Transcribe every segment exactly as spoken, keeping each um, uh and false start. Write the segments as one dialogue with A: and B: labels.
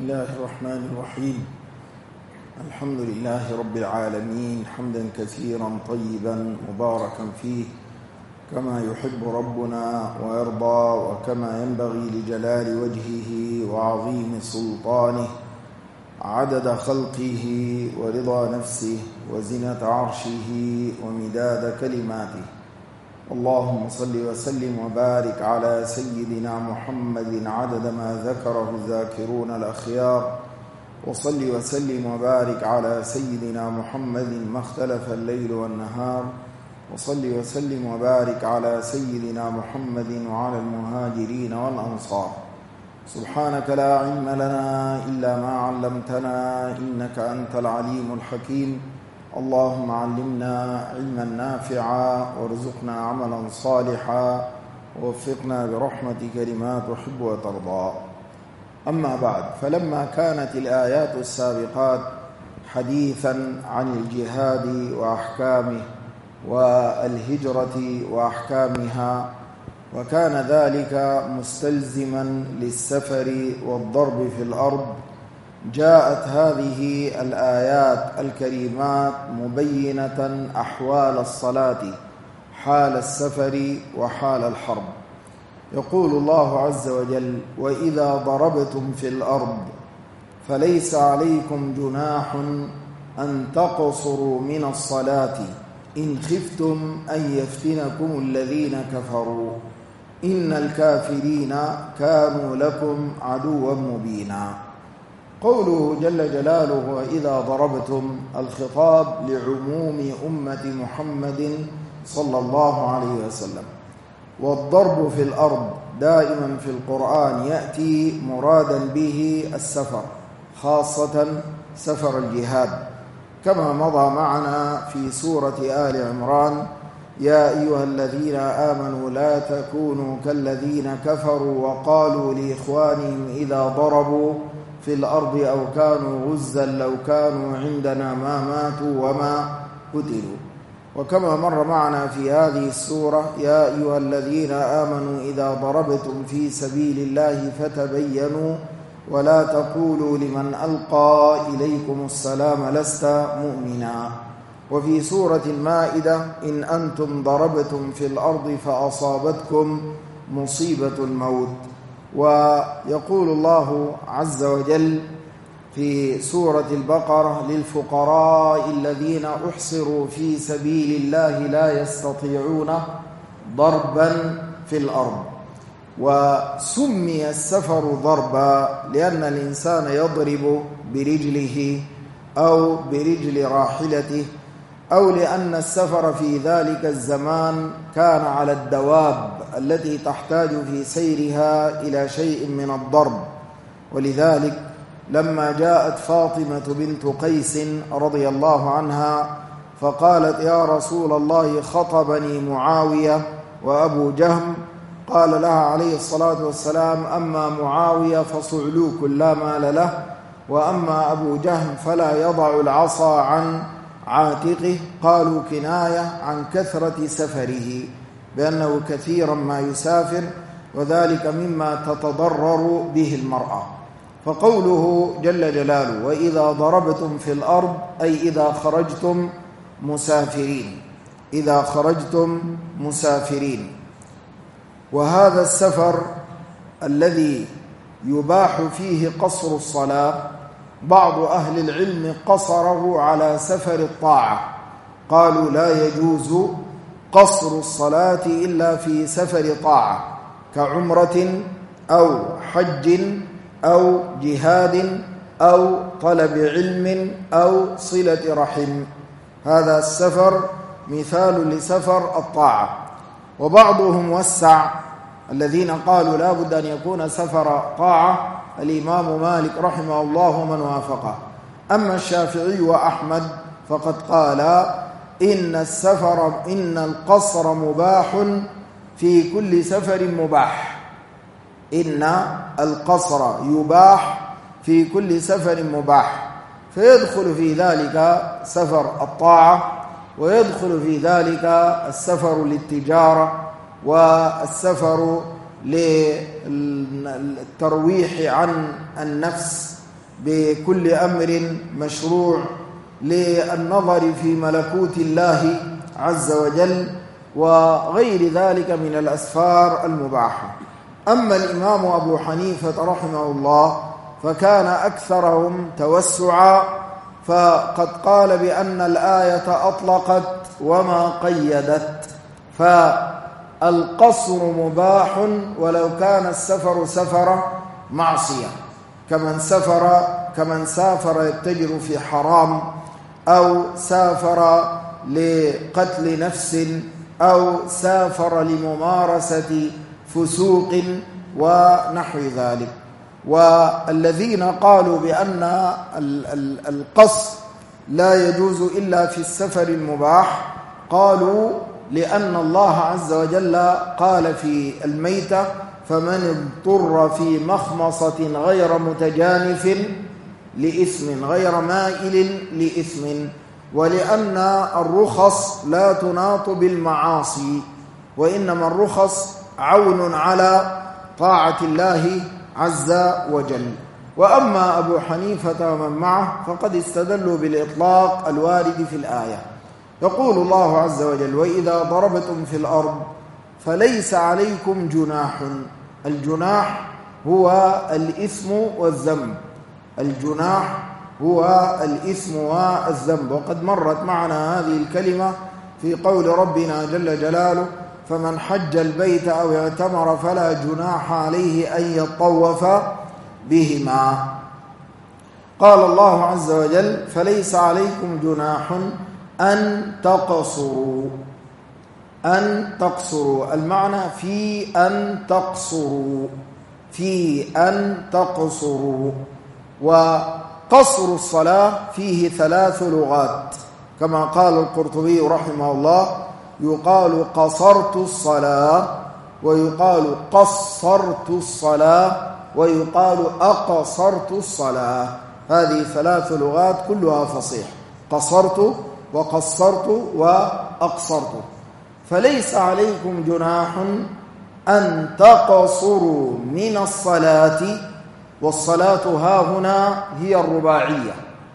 A: الله الرحمن الرحيم. الحمد لله رب العالمين حمدا كثيرا طيبا مباركا فيه كما يحب ربنا ويرضى وكما ينبغي لجلال وجهه وعظيم سلطانه، عدد خلقه ورضا نفسه وزنة عرشه ومداد كلماته. اللهم صل وسلم وبارك على سيدنا محمد عدد ما ذكره الذاكرون الأخيار، وصل وسلم وبارك على سيدنا محمد ما اختلف الليل والنهار، وصل وسلم وبارك على سيدنا محمد وعلى المهاجرين والأنصار. سبحانك لا علم لنا إلا ما علمتنا إنك أنت العليم الحكيم. اللهم علمنا علما نافعا وارزقنا عملا صالحا ووفقنا برحمتك لما تحب وترضى. أما بعد، فلما كانت الآيات السابقات حديثا عن الجهاد وأحكامه والهجرة وأحكامها، وكان ذلك مستلزما للسفر والضرب في الأرض، جاءت هذه الآيات الكريمات مبينة أحوال الصلاة حال السفر وحال الحرب. يقول الله عز وجل: وإذا ضربتم في الأرض فليس عليكم جناح أن تقصروا من الصلاة إن خفتم أن يفتنكم الذين كفروا إن الكافرين كانوا لكم عدوا مبينا. قوله جل جلاله وإذا ضربتم، الخطاب لعموم أمة محمد صلى الله عليه وسلم. والضرب في الأرض دائما في القرآن يأتي مرادا به السفر، خاصة سفر الجهاد، كما مضى معنا في سورة آل عمران: يا أيها الذين آمنوا لا تكونوا كالذين كفروا وقالوا لإخوانهم إذا ضربوا في الأرض أو كانوا غزا لو كانوا عندنا ما ماتوا وما قتلوا. وكما مر معنا في هذه السورة: يا أيها الذين آمنوا إذا ضربتم في سبيل الله فتبينوا ولا تقولوا لمن ألقى إليكم السلام لست مؤمنا. وفي سورة المائدة: إن أنتم ضربتم في الأرض فأصابتكم مصيبة الموت. ويقول الله عز وجل في سورة البقرة: للفقراء الذين أحصروا في سبيل الله لا يستطيعون ضربا في الأرض. وسمي السفر ضربا لأن الإنسان يضرب برجله أو برجل راحلته، أو لأن السفر في ذلك الزمان كان على الدواب التي تحتاج في سيرها إلى شيء من الضرب. ولذلك لما جاءت فاطمة بنت قيس رضي الله عنها فقالت: يا رسول الله خطبني معاوية وأبو جهم، قال لها عليه الصلاة والسلام: أما معاوية فصعلوك لا مال له، وأما أبو جهم فلا يضع العصا عن عاتقه. قالوا كناية عن كثرة سفره، بأنه كثيرا ما يسافر، وذلك مما تتضرر به المرأة. فقوله جل جلاله: وإذا ضربتم في الأرض، أي إذا خرجتم مسافرين، إذا خرجتم مسافرين. وهذا السفر الذي يباح فيه قصر الصلاة، بعض أهل العلم قصره على سفر الطاعة، قالوا لا يجوز قصر الصلاة إلا في سفر طاعة كعمرة أو حج أو جهاد أو طلب علم أو صلة رحم. هذا السفر مثال لسفر الطاعة. وبعضهم وسع، الذين قالوا لا بد أن يكون سفر طاعة الإمام مالك رحمه الله ومن وافقه. أما الشافعي وأحمد فقد قال إن السفر إن القصر مباح في كل سفر مباح، إن القصر يباح في كل سفر مباح، فيدخل في ذلك سفر الطاعة، ويدخل في ذلك السفر للتجارة، والسفر للترويح عن النفس بكل أمر مشروع للنظر في ملكوت الله عز وجل وغير ذلك من الأسفار المباحة. أما الإمام أبو حنيفة رحمه الله فكان أكثرهم توسعا، فقد قال بأن الآية أطلقت وما قيدت، فالقصر مباح ولو كان السفر سفر معصية، كمن سافر كمن سافر يتجر في حرام، أو سافر لقتل نفس، أو سافر لممارسة فسوق ونحو ذلك. والذين قالوا بأن القصر لا يجوز إلا في السفر المباح قالوا لأن الله عز وجل قال في الميتة: فمن اضطر في مخمصة غير متجانف لإثم غير مائل لإثم، ولأن الرخص لا تناط بالمعاصي، وإنما الرخص عون على طاعة الله عز وجل. وأما أبو حنيفة ومن معه فقد استدلوا بالإطلاق الوارد في الآية. يقول الله عز وجل: وإذا ضربتم في الأرض فليس عليكم جناح. الجناح هو الإثم والذنب، الجناح هو الإثم والذنب، وقد مرت معنا هذه الكلمة في قول ربنا جل جلاله: فمن حج البيت أو اعتمر فلا جناح عليه أن يطوف بهما. قال الله عز وجل: فليس عليكم جناح أن تقصروا. أن تقصروا المعنى في أن تقصروا، في أن تقصروا. وقصر الصلاة فيه ثلاث لغات، كما قال القرطبي رحمه الله: يقال قصرت الصلاة، ويقال قصرت الصلاة، ويقال أقصرت الصلاة. هذه ثلاث لغات كلها فصيح: قصرت وقصرت وأقصرت. فليس عليكم جناح أن تقصروا من الصلاة، والصلاة ها هنا هي الرباعية: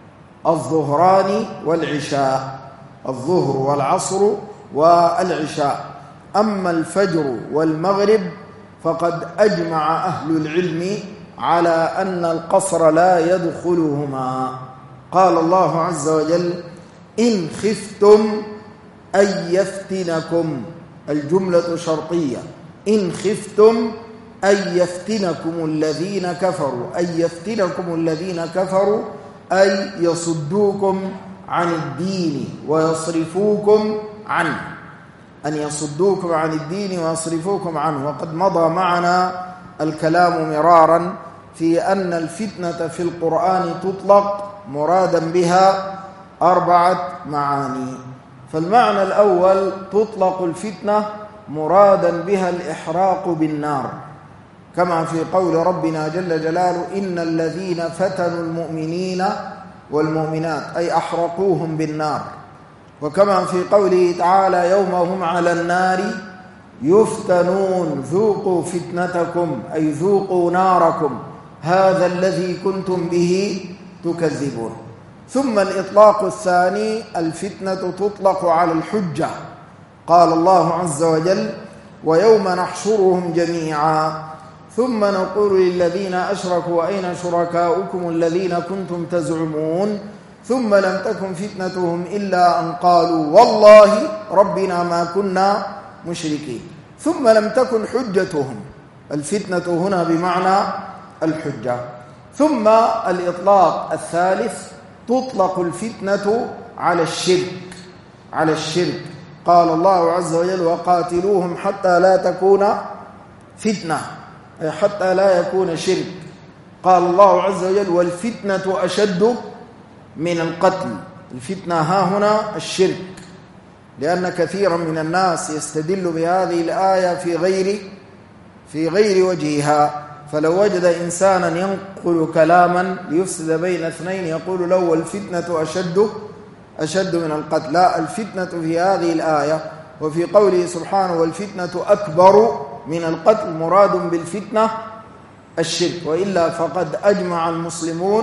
A: الظهران والعشاء، الظهر والعصر والعشاء. أما الفجر والمغرب فقد أجمع أهل العلم على أن القصر لا يدخلهما. قال الله عز وجل: إن خفتم أن يفتنكم، الجملة شرطية، إن خفتم أن يفتنكم الذين كفروا، أن يفتنكم الذين كفروا أي يصدوكم عن الدين ويصرفوكم عنه، أن يصدوكم عن الدين ويصرفوكم عنه. وقد مضى معنا الكلام مرارا في أن الفتنة في القرآن تطلق مرادا بها أربعة معاني. فالمعنى الأول: تطلق الفتنة مرادا بها الإحراق بالنار، كما في قول ربنا جل جلاله: إن الذين فتنوا المؤمنين والمؤمنات أي أحرقوهم بالنار. وكما في قوله تعالى: يوم هم على النار يفتنون ذوقوا فتنتكم أي ذوقوا ناركم هذا الذي كنتم به تكذبون. ثم الإطلاق الثاني: الفتنة تطلق على الحجة. قال الله عز وجل: ويوم نحشرهم جميعا ثم نقول للذين أشركوا أين شركاؤكم الذين كنتم تزعمون ثم لم تكن فتنتهم إلا أن قالوا والله ربنا ما كنا مشركين. ثم لم تكن حجتهم، الفتنة هنا بمعنى الحجة. ثم الإطلاق الثالث: تطلق الفتنة على الشرك، على الشرك. قال الله عز وجل: وقاتلوهم حتى لا تكون فتنة، أي حتى لا يكون شرك. قال الله عز وجل: والفتنة أشد من القتل. الفتنة ها هنا الشرك، لأن كثيرا من الناس يستدل بهذه الآية في غير في غير وجهها. فلو وجد إنسانا ينقل كلاما ليفسد بين اثنين يقول له: والفتنة أشد أشد من القتل. لا، الفتنة في هذه الآية وفي قوله سبحانه: والفتنة أكبر من القتل، مراد بالفتنة الشرك. وإلا فقد أجمع المسلمون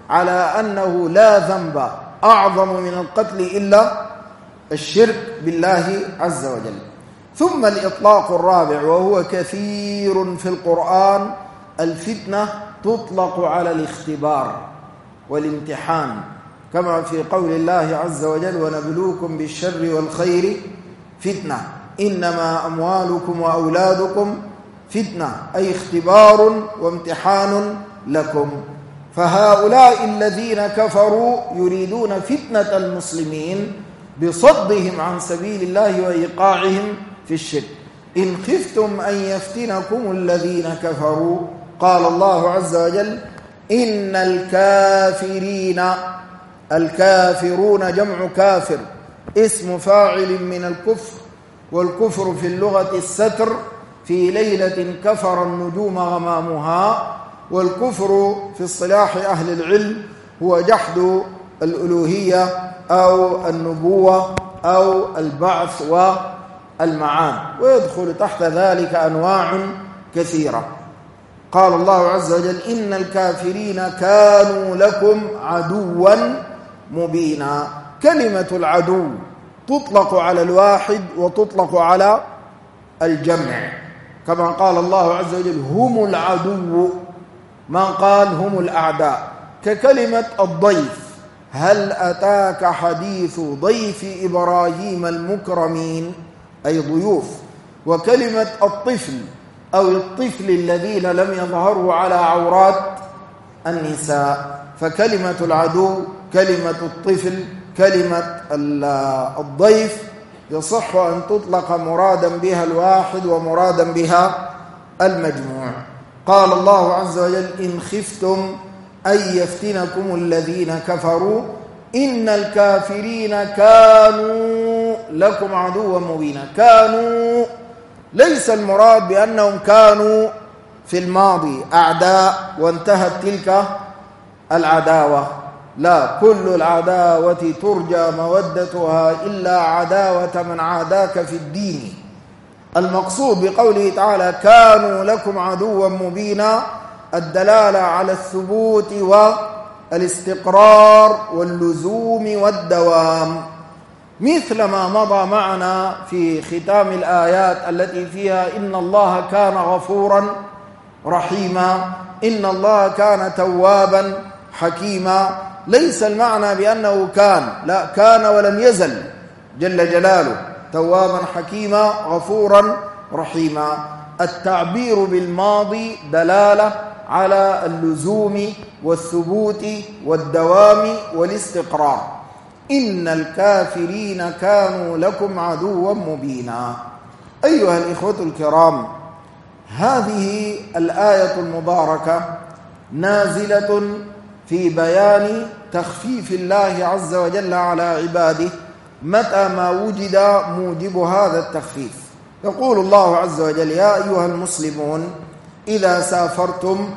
A: على أنه لا ذنب أعظم من القتل إلا الشرك بالله عز وجل. ثم الإطلاق الرابع وهو كثير في القرآن: الفتنة تطلق على الاختبار والامتحان، كما في قول الله عز وجل: ونبلوكم بالشر والخير فتنة إنما أموالكم وأولادكم فتنة، أي اختبار وامتحان لكم. فهؤلاء الذين كفروا يريدون فتنة المسلمين بصدهم عن سبيل الله وإيقاعهم في الشرك. إن خفتم أن يفتنكم الذين كفروا، قال الله عز وجل: إن الكافرين، الكافرون جمع كافر، اسم فاعل من الكفر، والكفر في اللغة الستر، في ليلة كفر النجوم غمامها. والكفر في اصطلاح أهل العلم هو جحد الألوهية أو النبوة أو البعث والمعاد، ويدخل تحت ذلك أنواع كثيرة. قال الله عز وجل: إن الكافرين كانوا لكم عدوا مبينا. كلمة العدو تطلق على الواحد وتطلق على الجمع، كما قال الله عز وجل: هم العدو، ما قال هم الأعداء. ككلمة الضيف: هل أتاك حديث ضيف إبراهيم المكرمين، أي ضيوف. وكلمة الطفل أو الطفل الذين لم يظهروا على عورات النساء. فكلمة العدو، كلمة الطفل، كلمة الضيف يصح أن تطلق مرادا بها الواحد ومرادا بها المجموع. قال الله عز وجل: إن خفتم أن يفتنكم الذين كفروا إن الكافرين كانوا لكم عدوا مبينا. كانوا ليس المراد بأنهم كانوا في الماضي أعداء وانتهت تلك العداوة، لا، كل العداوة ترجى مودتها إلا عداوة من عاداك في الدين. المقصود بقوله تعالى: كانوا لكم عدوا مبينا، الدلالة على الثبوت والاستقرار واللزوم والدوام، مثل ما مضى معنا في ختام الآيات التي فيها: إن الله كان غفورا رحيما، إن الله كان توابا حكيما. ليس المعنى بأنه كان، لا، كان ولم يزل جل جلاله توابا حكيما غفورا رحيما. التعبير بالماضي دلالة على اللزوم والثبوت والدوام والاستقرار. إن الكافرين كانوا لكم عدوا مبينا. أيها الإخوة الكرام، هذه الآية المباركة نازلة في بيان تخفيف الله عز وجل على عباده متى ما وجد موجب هذا التخفيف. يقول الله عز وجل: يا أيها المسلمون إذا سافرتم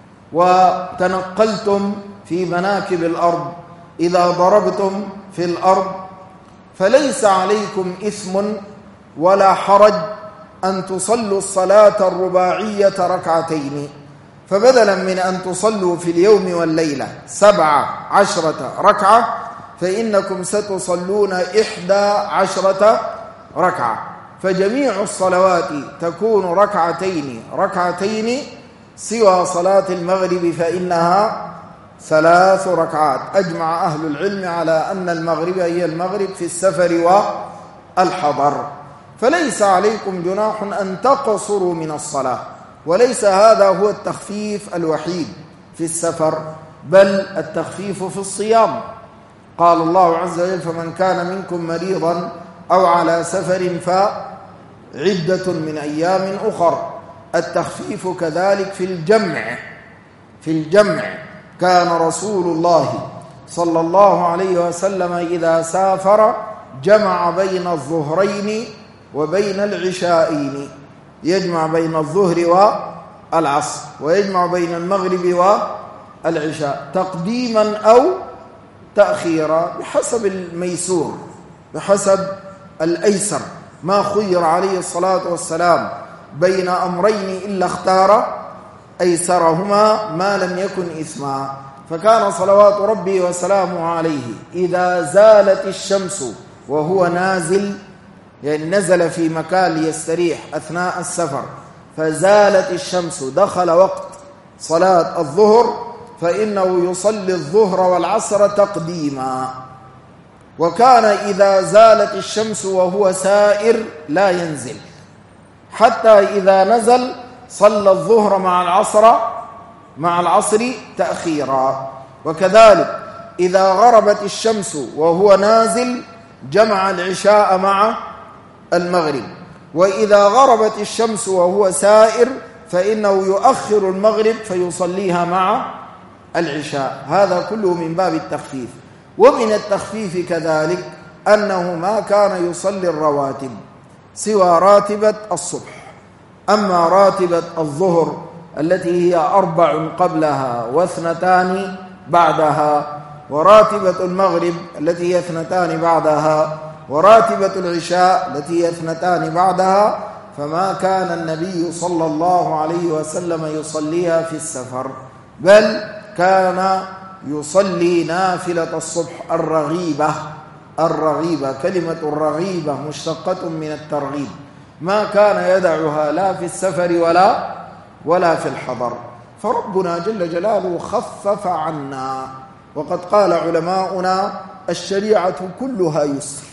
A: وتنقلتم في مناكب الأرض، إذا ضربتم في الأرض، فليس عليكم إثم ولا حرج أن تصلوا الصلاة الرباعية ركعتين، فبدلا من أن تصلوا في اليوم والليلة سبع عشرة ركعة فإنكم ستصلون إحدى عشرة ركعة، فجميع الصلوات تكون ركعتين ركعتين سوى صلاة المغرب فإنها ثلاث ركعات. أجمع أهل العلم على أن المغرب هي المغرب في السفر والحضر، فليس عليكم جناح أن تقصروا من الصلاة. وليس هذا هو التخفيف الوحيد في السفر، بل التخفيف في الصيام. قال الله عز وجل: فمن كان منكم مريضا أو على سفر فعدة من أيام أخر. التخفيف كذلك في الجمع، في الجمع كان رسول الله صلى الله عليه وسلم إذا سافر جمع بين الظهرين وبين العشاءين، يجمع بين الظهر والعصر، ويجمع بين المغرب والعشاء تقديما أو تأخيرا بحسب الميسور، بحسب الأيسر. ما خير عليه الصلاة والسلام بين أمرين إلا اختار أيسرهما ما لم يكن إثما. فكان صلوات ربي وسلامه عليه إذا زالت الشمس وهو نازل، يعني نزل في مكان ليستريح أثناء السفر، فزالت الشمس دخل وقت صلاة الظهر، فإنه يصلي الظهر والعصر تقديما. وكان إذا زالت الشمس وهو سائر لا ينزل، حتى إذا نزل صلى الظهر مع العصر مع العصر تأخيرا. وكذلك إذا غربت الشمس وهو نازل جمع العشاء مع المغرب، وإذا غربت الشمس وهو سائر فإنه يؤخر المغرب فيصليها مع العشاء. هذا كله من باب التخفيف. ومن التخفيف كذلك أنه ما كان يصلي الرواتب سوى راتبة الصبح. أما راتبة الظهر التي هي أربع قبلها واثنتان بعدها، وراتبة المغرب التي هي اثنتان بعدها، وراتبة العشاء التي هي اثنتان بعدها، فما كان النبي صلى الله عليه وسلم يصليها في السفر، بل كان يصلي نافلة الصبح الرغيبة. الرغيبة كلمة الرغيبة مشتقة من الترغيب، ما كان يدعها لا في السفر ولا ولا في الحضر. فربنا جل جلاله خفف عنا. وقد قال علماؤنا الشريعة كلها يسر،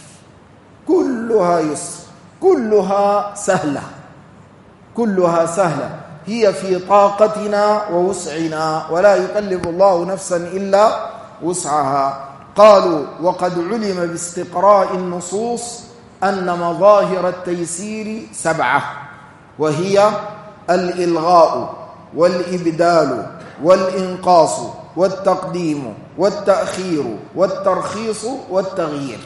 A: كلها يسر، كلها سهلة، كلها سهلة، هي في طاقتنا ووسعنا، ولا يكلف الله نفسا إلا وسعها. قالوا وقد علم باستقراء النصوص أن مظاهر التيسير سبعة، وهي الإلغاء والإبدال والإنقاص والتقديم والتأخير والترخيص والتغيير.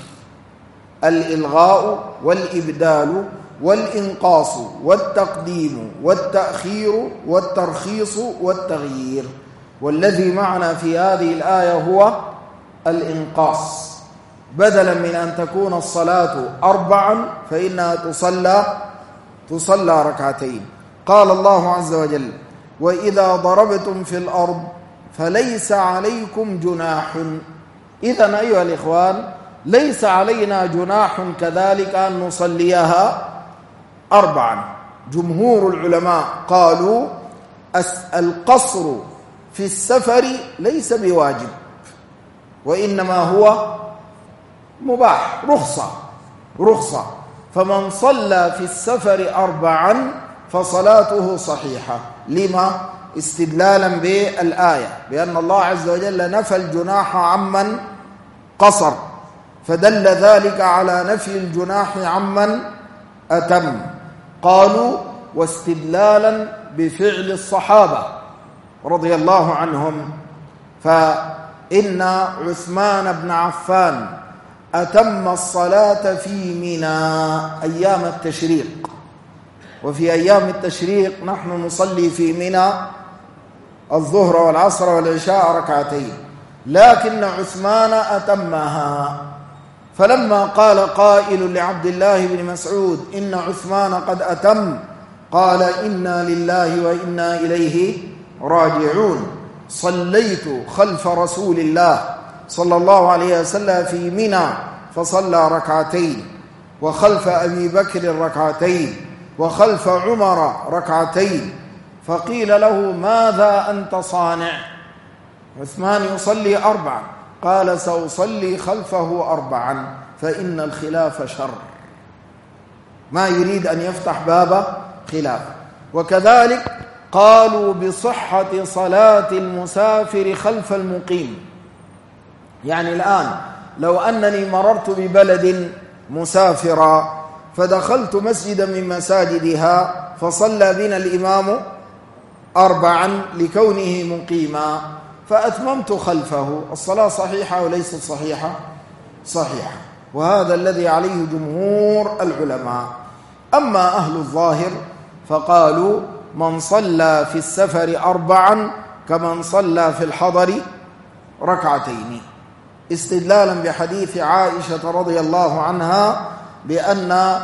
A: الإلغاء والإبدال والإنقاص والتقديم والتأخير والترخيص والتغيير. والذي معنا في هذه الآية هو الإنقاص، بدلا من أن تكون الصلاة أربعا فإنها تصلى تصلى ركعتين. قال الله عز وجل: وإذا ضربتم في الأرض فليس عليكم جناح. إذن أيها الإخوان ليس علينا جناح كذلك أن نصليها أربعا. جمهور العلماء قالوا القصر في السفر ليس بواجب، وإنما هو مباح، رخصة رخصة فمن صلى في السفر أربعا فصلاته صحيحة. لما؟ استدلالا بالآية بأن الله عز وجل نفى الجناح عمن قصر، فدل ذلك على نفي الجناح عمن أتم. قالوا واستدلالا بفعل الصحابة رضي الله عنهم، فإن عثمان بن عفان أتم الصلاة في منى أيام التشريق، وفي أيام التشريق نحن نصلي في منى الظهر والعصر والعشاء ركعتين، لكن عثمان أتمها. فلما قال قائل لعبد الله بن مسعود إن عثمان قد أتم، قال إنا لله وإنا إليه راجعون. صليت خلف رسول الله صلى الله عليه وسلم في منى فصلى ركعتين، وخلف أبي بكر ركعتين، وخلف عمر ركعتين، فقيل له ماذا أنت صانع؟ عثمان يصلي أربعا، قال سأصلي خلفه أربعا فإن الخلاف شر، ما يريد أن يفتح باب خلاف. وكذلك قالوا بصحة صلاة المسافر خلف المقيم. يعني الآن لو أنني مررت ببلد مسافرا فدخلت مسجدا من مساجدها فصلى بنا الإمام أربعا لكونه مقيما فأتممت خلفه، الصلاة صحيحة وليست صحيحة؟ صحيحة. وهذا الذي عليه جمهور العلماء. أما أهل الظاهر فقالوا من صلى في السفر أربعا كمن صلى في الحضر ركعتين، استدلالا بحديث عائشة رضي الله عنها بأن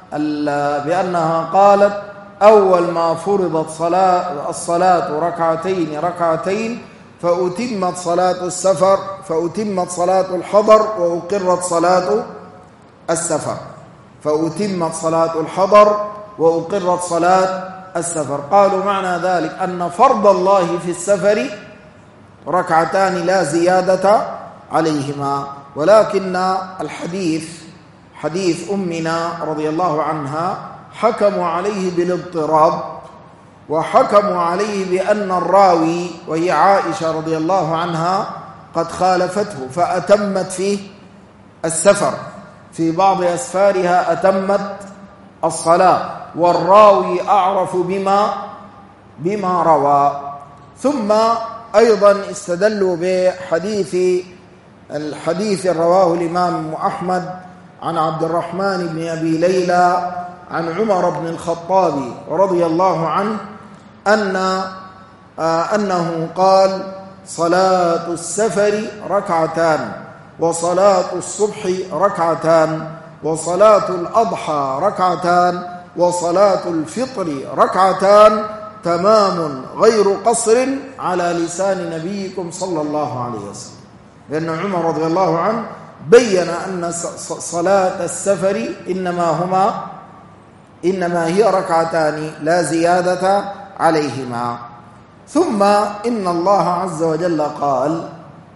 A: بأنها قالت أول ما فرضت صلاة الصلاة ركعتين ركعتين فأتمت صلاة السفر فأتمت صلاة الحضر وأقرت صلاة السفر فأتمت صلاة الحضر وأقرت صلاة السفر. قالوا معنى ذلك أن فرض الله في السفر ركعتان لا زيادة عليهما. ولكن الحديث حديث أمنا رضي الله عنها حكموا عليه بالاضطراب، وحكموا عليه بأن الراوي وهي عائشة رضي الله عنها قد خالفته فأتمت فيه السفر، في بعض أسفارها أتمت الصلاة، والراوي أعرف بما بما روى. ثم أيضا استدلوا بحديث الحديث رواه الإمام أحمد عن عبد الرحمن بن أبي ليلى عن عمر بن الخطاب رضي الله عنه أن آه أنه قال: صلاة السفر ركعتان، وصلاة الصبح ركعتان، وصلاة الأضحى ركعتان، وصلاة الفطر ركعتان، تمام غير قصر على لسان نبيكم صلى الله عليه وسلم. لأن عمر رضي الله عنه بين أن صلاة السفر إنما هما إنما هي ركعتان لا زيادة عليهما. ثم إن الله عز وجل قال: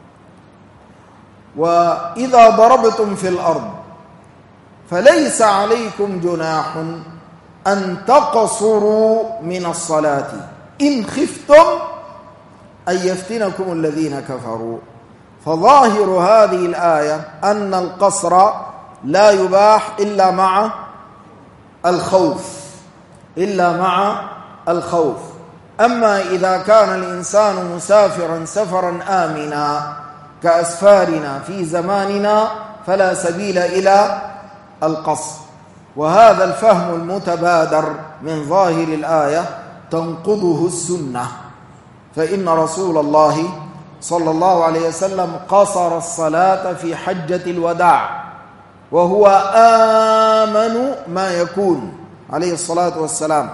A: وإذا ضربتم في الأرض فليس عليكم جناح أن تقصروا من الصلاة إن خفتم أن يفتنكم الذين كفروا. فظاهر هذه الآية أن القصر لا يباح إلا مع الخوف إلا مع الخوف. أما إذا كان الإنسان مسافرا سفرا آمنا كأسفارنا في زماننا فلا سبيل إلى القصر. وهذا الفهم المتبادر من ظاهر الآية تنقضه السنة، فإن رسول الله صلى الله عليه وسلم قصر الصلاة في حجة الوداع وهو آمن ما يكون عليه الصلاة والسلام،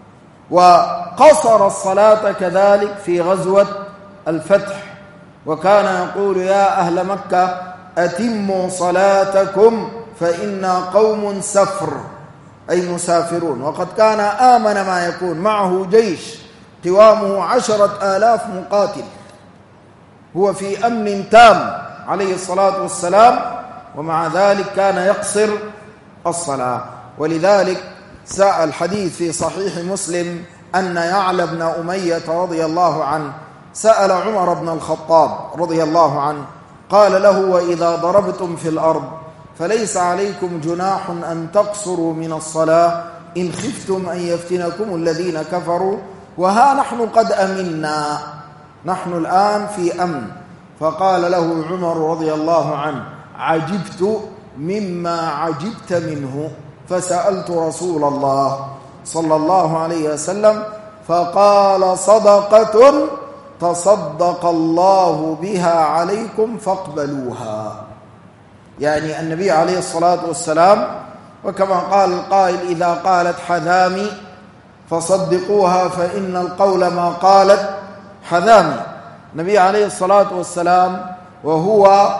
A: وقصر الصلاة كذلك في غزوة الفتح، وكان يقول: يا أهل مكة أتموا صلاتكم فإنا قوم سفر، أي مسافرون. وقد كان آمن ما يكون، معه جيش قوامه عشرة آلاف مقاتل، هو في أمن تام عليه الصلاة والسلام، ومع ذلك كان يقصر الصلاة. ولذلك سأل الحديث في صحيح مسلم أن يعلى بن أمية رضي الله عنه سأل عمر بن الخطاب رضي الله عنه قال له: وإذا ضربتم في الأرض فليس عليكم جناح أن تقصروا من الصلاة إن خفتم أن يفتنكم الذين كفروا، وها نحن قد أمنا، نحن الآن في أمن. فقال له عمر رضي الله عنه: عجبت مما عجبت منه، فسألت رسول الله صلى الله عليه وسلم فقال: صدقة تصدق الله بها عليكم فاقبلوها. يعني النبي عليه الصلاة والسلام، وكما قال القائل: إذا قالت حذامي فصدقوها فإن القول ما قالت حذامي. النبي عليه الصلاة والسلام وهو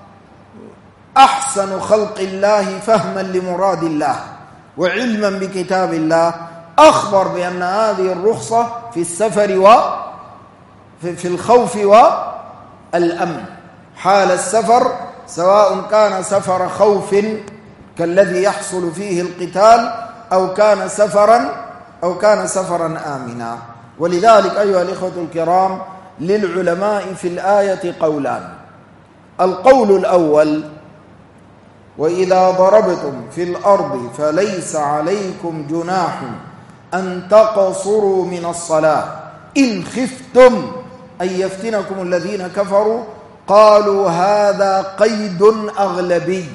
A: أحسن خلق الله فهما لمراد الله وعلما بكتاب الله أخبر بأن هذه الرخصة في السفر وفي الخوف والأمن حال السفر، سواء كان سفر خوف كالذي يحصل فيه القتال أو كان سفرا أو كان سفرا آمنا. ولذلك أيها الإخوة الكرام، للعلماء في الآية قولان: القول الأول: وإذا ضربتم في الأرض فليس عليكم جناح أن تقصروا من الصلاة إن خفتم أن يفتنكم الذين كفروا. قالوا هذا قيد أغلبي،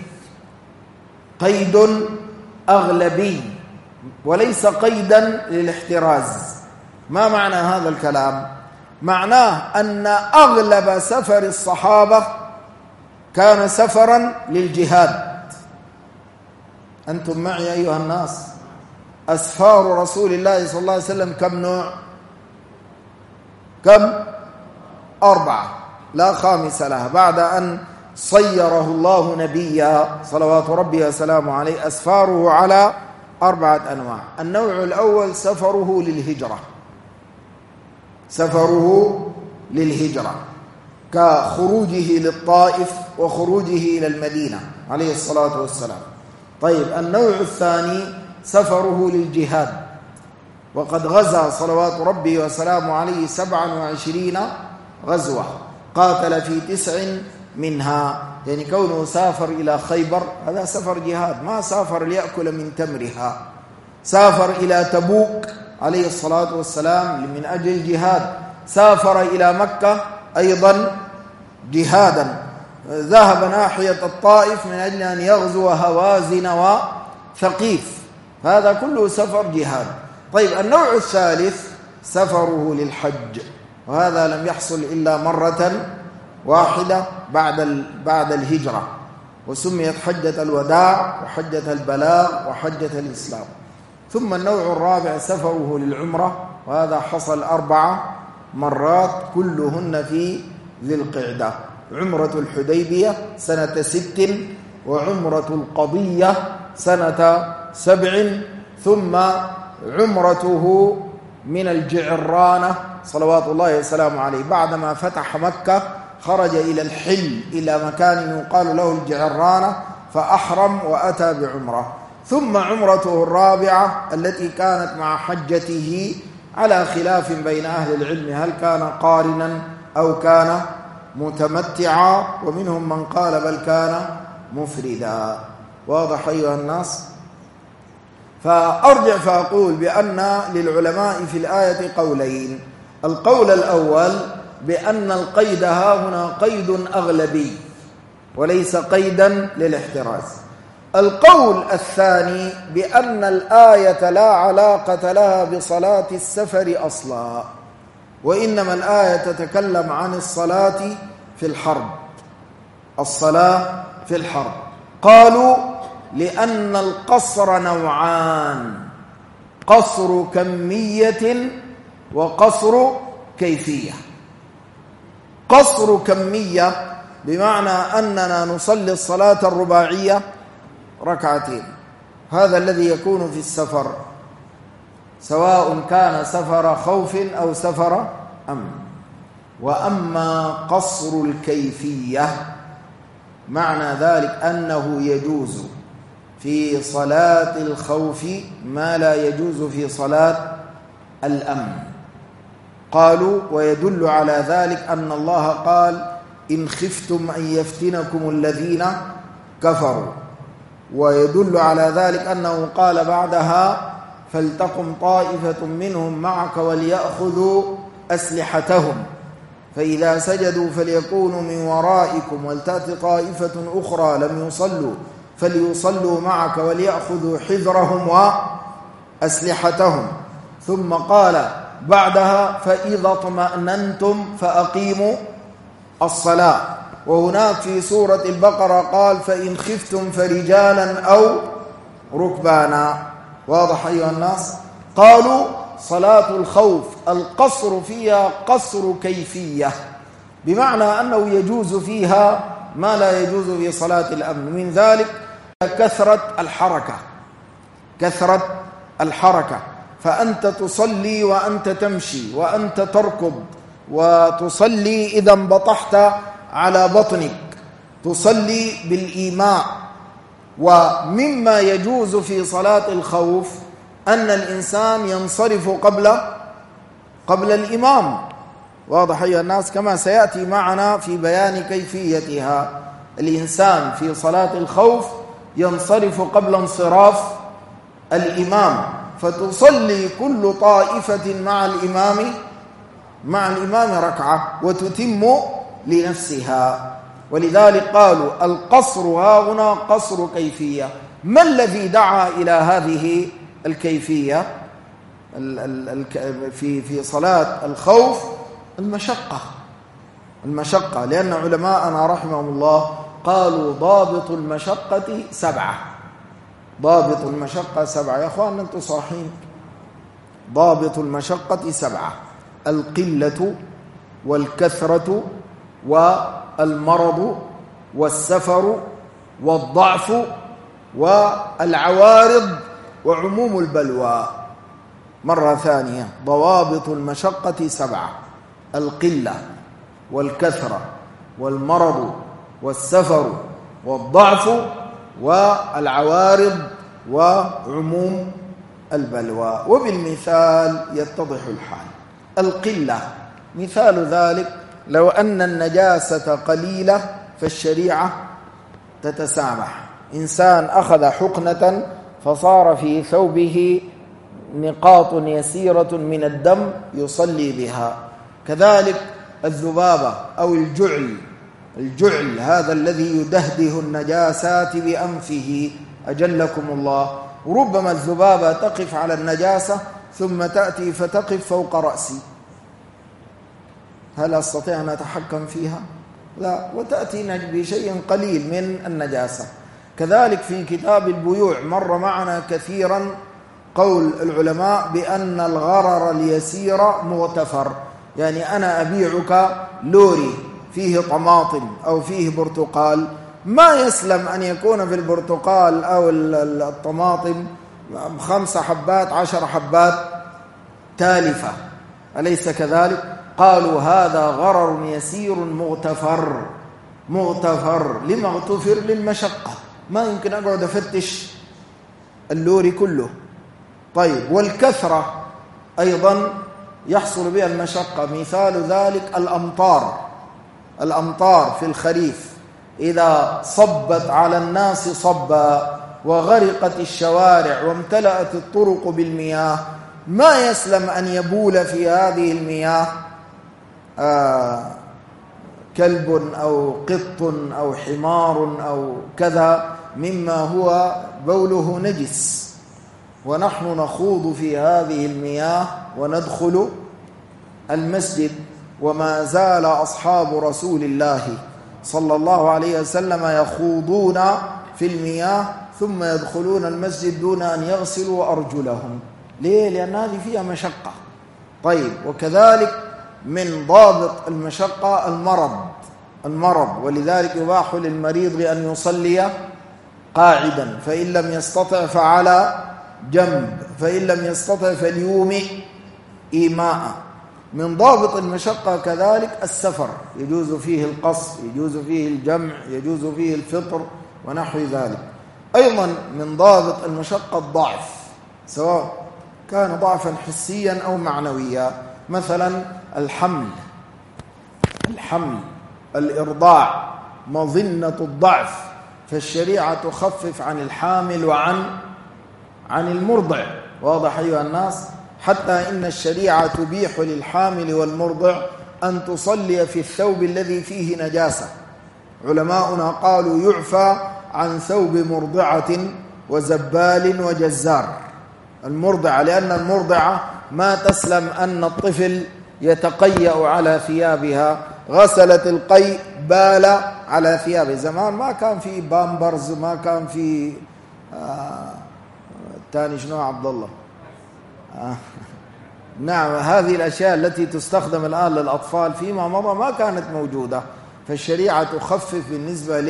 A: قيد أغلبي وليس قيدا للاحتراز. ما معنى هذا الكلام؟ معناه أن أغلب سفر الصحابة كان سفرا للجهاد. أنتم معي أيها الناس؟ أسفار رسول الله صلى الله عليه وسلم كم نوع؟ كم؟ أربعة لا خامس لها بعد أن صيره الله نبيا صلوات ربي وسلامه عليه. أسفاره على أربعة أنواع. النوع الأول سفره للهجرة، سفره للهجرة كخروجه للطائف وخروجه إلى المدينة عليه الصلاة والسلام. طيب النوع الثاني سفره للجهاد، وقد غزا صلوات ربي وسلامه عليه سبعا وعشرين غزوة، قاتل في تسع منها، يعني كونه سافر إلى خيبر هذا سفر جهاد، ما سافر ليأكل من تمرها، سافر إلى تبوك عليه الصلاة والسلام من أجل الجهاد، سافر إلى مكة أيضا جهادا، ذهب ناحية الطائف من أجل أن يغزو هوازن وثقيف، هذا كله سفر جهاد. طيب النوع الثالث سفره للحج، وهذا لم يحصل إلا مرة واحدة بعد بعد الهجرة، وسميت حجة الوداع وحجة البلاغ وحجة الإسلام. ثم النوع الرابع سفره للعمرة، وهذا حصل أربع مرات كلهن في ذي القعدة: عمرة الحديبية سنة ست، وعمرة القضية سنة سبع، ثم عمرته من الجعرانة صلوات الله وسلامه عليه بعدما فتح مكة، خرج إلى الحل إلى مكان يقال له الجعرانة فأحرم وأتى بعمرة. ثم عمرته الرابعة التي كانت مع حجته على خلاف بين أهل العلم هل كان قارنا أو كان متمتعا، ومنهم من قال بل كان مفردا. واضح أيها الناس؟ فأرجع فأقول بأن للعلماء في الآية قولين: القول الأول بأن القيد ها هنا قيد أغلبي وليس قيدا للاحتراز. القول الثاني بأن الآية لا علاقة لها بصلاة السفر أصلا، وإنما الآية تتكلم عن الصلاة في الحرب، الصلاة في الحرب. قالوا لأن القصر نوعان: قصر كمية وقصر كيفية. قصر كمية بمعنى أننا نصلي الصلاة الرباعية ركعتين، هذا الذي يكون في السفر، سواء كان سفر خوف أو سفر أمن. وأما قصر الكيفية معنى ذلك أنه يجوز في صلاة الخوف ما لا يجوز في صلاة الأمن. قالوا ويدل على ذلك أن الله قال: إن خفتم أن يفتنكم الذين كفروا، ويدل على ذلك أنه قال بعدها: فلتقم طائفة منهم معك وليأخذوا أسلحتهم فإذا سجدوا فليكونوا من ورائكم ولتأت طائفة أخرى لم يصلوا فليصلوا معك وليأخذوا حذرهم وأسلحتهم. ثم قال بعدها: فإذا اطمأننتم فأقيموا الصلاة. وهناك في سورة البقرة قال: فإن خفتم فرجالا أو ركبانا. واضح أيها الناس؟ قالوا صلاة الخوف القصر فيها قصر كيفية، بمعنى أنه يجوز فيها ما لا يجوز في صلاة الأمن. من ذلك كثرة الحركة، كثرة الحركة، فأنت تصلي وأنت تمشي وأنت تركض، وتصلي إذا انبطحت على بطنك، تصلي بالإيماء. ومما يجوز في صلاة الخوف أن الإنسان ينصرف قبل قبل الإمام. واضح أيها الناس؟ كما سيأتي معنا في بيان كيفيتها. الإنسان في صلاة الخوف ينصرف قبل انصراف الإمام، فتصلي كل طائفة مع الإمام مع الإمام ركعة وتتم لنفسها. ولذلك قالوا القصر ها هنا قصر كيفية. ما الذي دعا إلى هذه الكيفية في في صلاة الخوف؟ المشقة، المشقة، لأن علماءنا رحمهم الله قالوا ضابط المشقة سبعة. ضابط المشقة سبعة. يا أخوان أنتم صاحين؟ ضابط المشقة سبعة: القلة والكثرة والمرض والسفر والضعف والعوارض وعموم البلوى. مرة ثانية، ضوابط المشقة سبعة: القلة والكثرة والمرض والسفر والضعف والعوارض وعموم البلوى. وبالمثال يتضح الحال. القلة مثال ذلك لو أن النجاسة قليلة فالشريعة تتسامح. إنسان أخذ حقنة فصار في ثوبه نقاط يسيرة من الدم يصلي بها. كذلك الذبابة أو الجعل، الجعل هذا الذي يدهده النجاسات بأنفه أجلكم الله. ربما الذبابة تقف على النجاسة ثم تأتي فتقف فوق رأسي، هل أستطيع أن أتحكم فيها؟ لا، وتأتي بشيء قليل من النجاسة. كذلك في كتاب البيوع مر معنا كثيرا قول العلماء بأن الغرر اليسير مغتفر، يعني أنا أبيعك لوري فيه طماطم أو فيه برتقال، ما يسلم أن يكون في البرتقال أو الطماطم خمس حبات عشر حبات تالفة، أليس كذلك؟ قالوا هذا غرر يسير مغتفر. مغتفر لما اغتفر؟ للمشقة، ما يمكن أقعد أفتش اللوري كله. طيب، والكثرة أيضا يحصل بها المشقة، مثال ذلك الأمطار. الأمطار في الخريف إذا صبت على الناس صبا وغرقت الشوارع وامتلأت الطرق بالمياه، ما يسلم أن يبول في هذه المياه آه كلب أو قط أو حمار أو كذا مما هو بوله نجس، ونحن نخوض في هذه المياه وندخل المسجد. وما زال أصحاب رسول الله صلى الله عليه وسلم يخوضون في المياه ثم يدخلون المسجد دون أن يغسلوا أرجلهم. ليه؟ لأن هذه فيها مشقة. طيب، وكذلك من ضابط المشقة المرض. المرض ولذلك يباح للمريض بأن يصلي قاعدا، فإن لم يستطع فعلى جنب، فإن لم يستطع فليومئ إيماء. من ضابط المشقة كذلك السفر، يجوز فيه القصر، يجوز فيه الجمع، يجوز فيه الفطر ونحو ذلك. أيضا من ضابط المشقة الضعف، سواء كان ضعفا حسيا أو معنويا، مثلا الحمل. الحمل الإرضاع مظنة الضعف، فالشريعة تخفف عن الحامل وعن عن المرضع. واضح أيها الناس؟ حتى إن الشريعة تبيح للحامل والمرضع أن تصلي في الثوب الذي فيه نجاسة. علماؤنا قالوا يعفى عن ثوب مرضعة وزبال وجزار. المرضعة لأن المرضعة ما تسلم أن الطفل يتقيأ على ثيابها، غسلت القيء بال على ثيابه. زمان ما كان في بامبرز، ما كان في آه تاني شنو عبد الله آه. نعم، هذه الأشياء التي تستخدم الآن للأطفال فيما مضى ما كانت موجودة، فالشريعة تخفف بالنسبة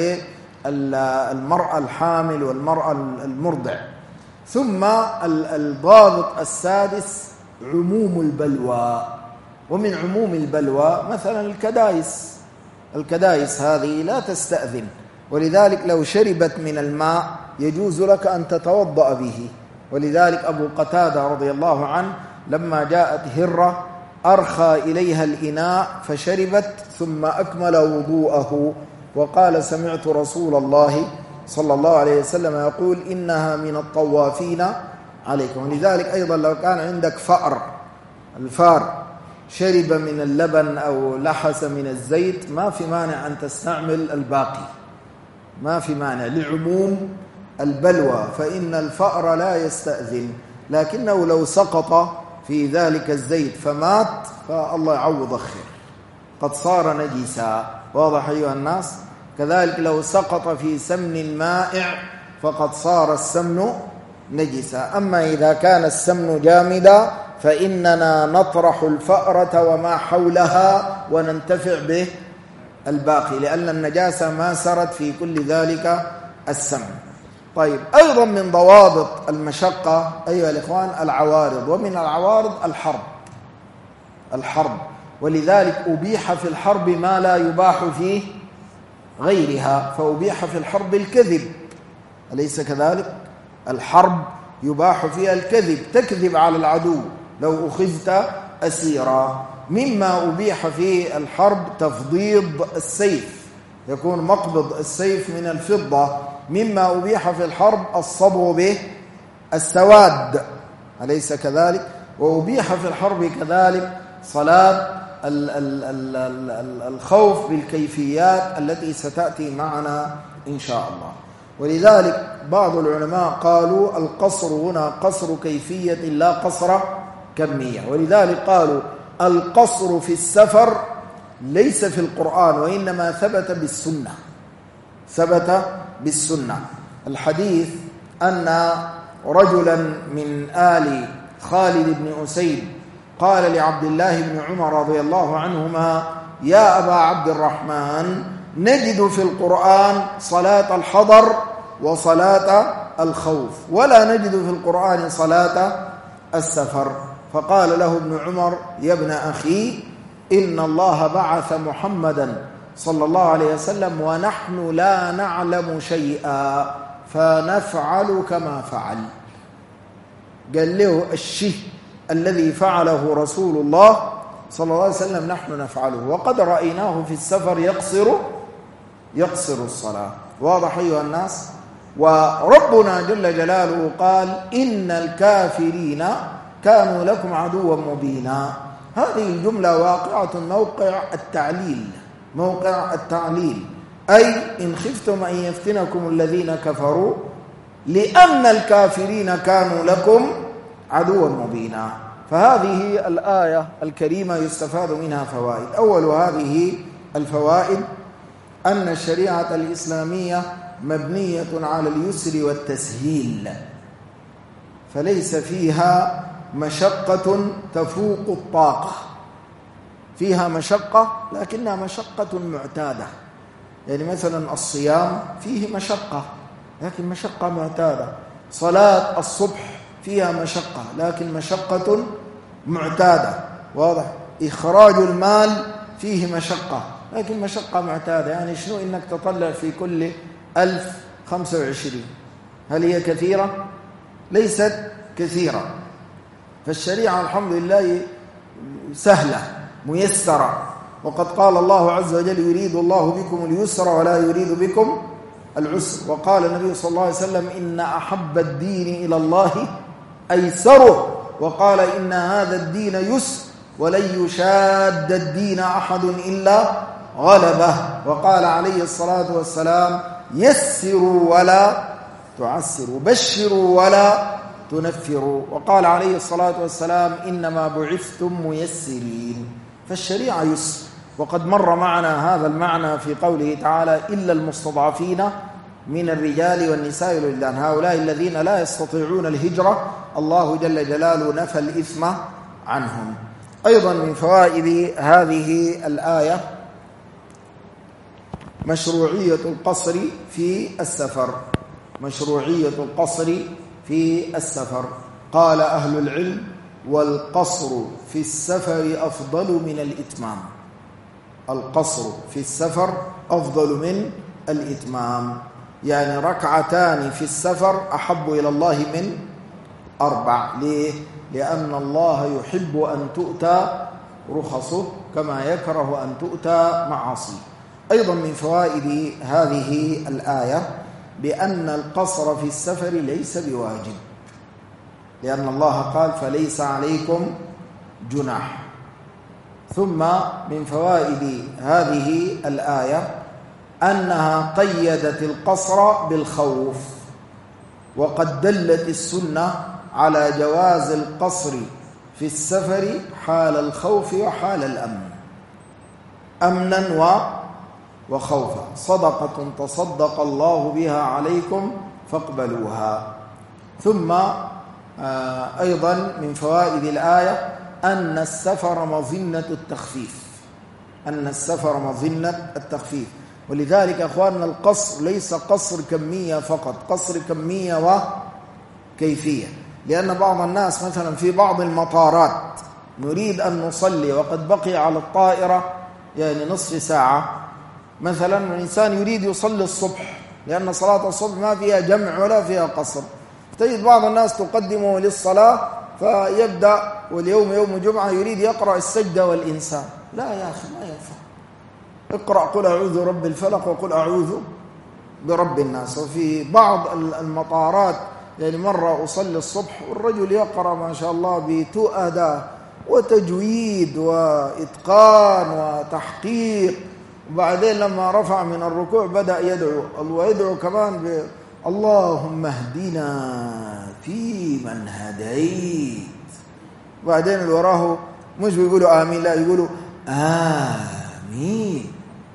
A: للمرأة الحامل والمرأة المرضع. ثم الضابط السادس عموم البلوى. ومن عموم البلوى مثلا الكدائس. الكدائس هذه لا تستأذن، ولذلك لو شربت من الماء يجوز لك أن تتوضأ به. ولذلك أبو قتادة رضي الله عنه لما جاءت هرة أرخى إليها الإناء فشربت ثم أكمل وضوءه، وقال سمعت رسول الله صلى الله عليه وسلم يقول إنها من الطوافين عليكم. ولذلك أيضا لو كان عندك فأر، الفار شرب من اللبن أو لحس من الزيت، ما في مانع أن تستعمل الباقي، ما في مانع لعموم البلوى، فإن الفأر لا يستأذن. لكنه لو سقط في ذلك الزيت فمات فالله يعوض خير، قد صار نجسا. واضح أيها الناس؟ كذلك لو سقط في سمن مائع فقد صار السمن نجسا. أما إذا كان السمن جامدا فإننا نطرح الفأرة وما حولها وننتفع بالباقي، لأن النجاسة ما سرت في كل ذلك السمع. طيب، أيضا من ضوابط المشقة أيها الإخوان العوارض، ومن العوارض الحرب الحرب ولذلك أبيح في الحرب ما لا يباح في غيرها، فأبيح في الحرب الكذب، أليس كذلك؟ الحرب يباح فيها الكذب، تكذب على العدو لو أخذت أسيرا. مما أبيح في الحرب تفضيض السيف، يكون مقبض السيف من الفضة. مما أبيح في الحرب الصبغ به السواد، أليس كذلك؟ وأبيح في الحرب كذلك صلاة الخوف بالكيفيات التي ستأتي معنا إن شاء الله. ولذلك بعض العلماء قالوا القصر هنا قصر كيفية لا قصر كمية، ولذلك قالوا القصر في السفر ليس في القرآن، وإنما ثبت بالسنة ثبت بالسنة. الحديث أن رجلا من آل خالد بن أسيد قال لعبد الله بن عمر رضي الله عنهما: يا أبا عبد الرحمن، نجد في القرآن صلاة الحضر وصلاة الخوف، ولا نجد في القرآن صلاة السفر. فقال له ابن عمر: يا ابن أخي، إن الله بعث محمدا صلى الله عليه وسلم ونحن لا نعلم شيئا فنفعل كما فعل. قال له الشيء الذي فعله رسول الله صلى الله عليه وسلم نحن نفعله، وقد رأيناه في السفر يقصر يقصر الصلاة. واضح أيها الناس؟ وربنا جل جلاله قال: إن الكافرين كانوا لكم عدوا مبينا. هذه الجملة واقعة موقع التعليل موقع التعليل أي إن خفتم أن يفتنكم الذين كفروا لأن الكافرين كانوا لكم عدوا مبينا. فهذه الآية الكريمة يستفاد منها فوائد. أول هذه الفوائد أن الشريعة الإسلامية مبنية على اليسر والتسهيل، فليس فيها مشقة تفوق الطاقة، فيها مشقة لكنها مشقة معتادة. يعني مثلا الصيام فيه مشقة لكن مشقة معتادة، صلاة الصبح فيها مشقة لكن مشقة معتادة. واضح؟ إخراج المال فيه مشقة لكن مشقة معتادة. يعني شنو إنك تطلع في كل ألف خمسة وعشرين؟ هل هي كثيرة؟ ليست كثيرة. فالشريعة الحمد لله سهلة ميسرة، وقد قال الله عز وجل: يريد الله بكم اليسر ولا يريد بكم العسر. وقال النبي صلى الله عليه وسلم: إن أحب الدين إلى الله أيسره، وقال: إن هذا الدين يسر ولن يشاد الدين أحد إلا غلبه. وقال عليه الصلاة والسلام: يسروا ولا تعسروا، بشروا ولا تنفروا. وقال عليه الصلاة والسلام: إنما بعثتم ميسرين. فالشريعة يسر. وقد مر معنا هذا المعنى في قوله تعالى: إلا المستضعفين من الرجال والنساء والولدان، هؤلاء الذين لا يستطيعون الهجرة الله جل جلاله نفى الإثم عنهم. أيضا من فوائد هذه الآية مشروعية القصر في السفر مشروعية القصر في السفر. قال أهل العلم: والقصر في السفر أفضل من الإتمام. القصر في السفر أفضل من الإتمام، يعني ركعتان في السفر أحب إلى الله من أربع. ليه؟ لأن الله يحب أن تؤتى رخصه كما يكره أن تؤتى معاصيه. أيضا من فوائد هذه الآية بأن القصر في السفر ليس بواجب، لأن الله قال: فليس عليكم جناح. ثم من فوائد هذه الآية أنها قيدت القصر بالخوف، وقد دلت السنة على جواز القصر في السفر حال الخوف وحال الأمن، أمنا و وخوفا. صدقة تصدق الله بها عليكم فاقبلوها. ثم أيضا من فوائد الآية أن السفر مظنة التخفيف، أن السفر مظنة التخفيف. ولذلك أخواننا القصر ليس قصر كمية فقط، قصر كمية وكيفية. لأن بعض الناس مثلا في بعض المطارات نريد أن نصلي وقد بقي على الطائرة يعني نصف ساعة مثلا، الإنسان يريد يصلي الصبح لأن صلاة الصبح ما فيها جمع ولا فيها قصر، تجد بعض الناس تقدمه للصلاة فيبدأ واليوم يوم جمعة يريد يقرأ السجدة والإنسان. لا يا أخي ما ينفع، اقرأ قل أعوذ برب الفلق وقل أعوذ برب الناس. وفي بعض المطارات يعني مرة أصلي الصبح والرجل يقرأ ما شاء الله بتؤدى وتجويد وإتقان وتحقيق، وبعدين لما رفع من الركوع بدأ يدعو ويدعو كمان ب اللهم اهدنا فيمن هديت. وبعدين اللي وراه مش بيقولوا آمين، لا يقولوا آمين.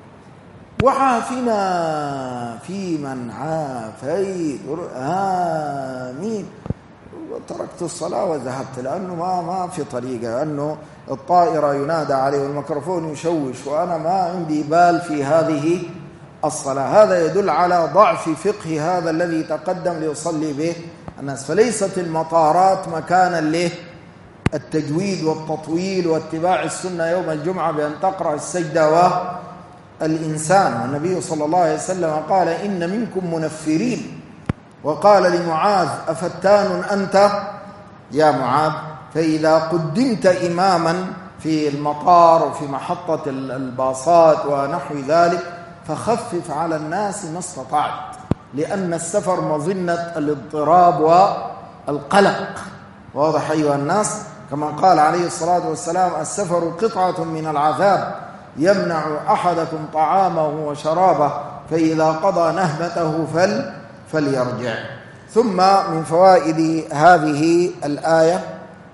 A: وعافنا فيمن عافيت آمين. تركت الصلاة وذهبت لأنه ما ما في طريقة، لأنه الطائرة ينادى عليه والميكروفون يشوش وأنا ما عندي بال في هذه الصلاة. هذا يدل على ضعف فقه هذا الذي تقدم ليصلي به الناس. فليست المطارات مكانا له التجويد والتطويل واتباع السنة يوم الجمعة بأن تقرأ السجدة والإنسان. والنبي صلى الله عليه وسلم قال إن منكم منفرين، وقال لمعاذ أفتان أنت يا معاذ؟ فإذا قدمت إماما في المطار وفي محطة الباصات ونحو ذلك فخفف على الناس ما استطعت، لأن السفر مظنة الاضطراب والقلق. واضح أيها الناس؟ كما قال عليه الصلاة والسلام السفر قطعة من العذاب يمنع أحدكم طعامه وشرابه فإذا قضى نهبته فل فليرجع. ثم من فوائد هذه الآية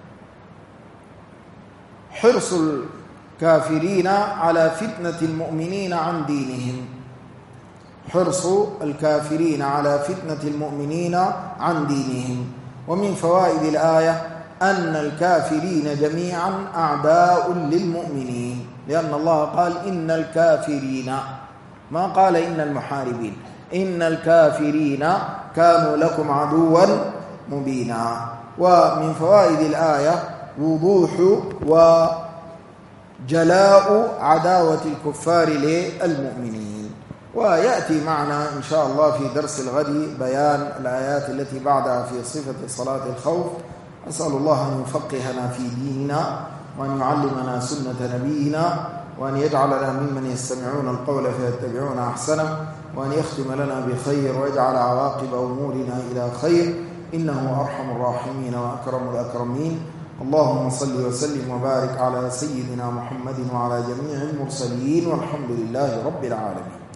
A: حرص الكافرين على فتنة المؤمنين عن دينهم، حرص الكافرين على فتنة المؤمنين عن دينهم. ومن فوائد الآية أن الكافرين جميعا أعداء للمؤمنين، لأن الله قال إن الكافرين، ما قال إن المحاربين، إن الكافرين كانوا لكم عدوا مبينا. ومن فوائد الآية وضوح وجلاء عداوة الكفار للمؤمنين. ويأتي معنا إن شاء الله في درس الغد بيان الآيات التي بعدها في صفة صلاة الخوف. أسأل الله أن يفقهنا في ديننا وأن يعلمنا سنة نبينا وأن يجعلنا ممن يستمعون القول فيتبعون أحسنه وأن يختم لنا بخير ويجعل عواقب أمورنا إلى خير، إنه أرحم الراحمين وأكرم الأكرمين. اللهم صل وسلم وبارك على سيدنا محمد وعلى جميع المرسلين، والحمد لله رب العالمين.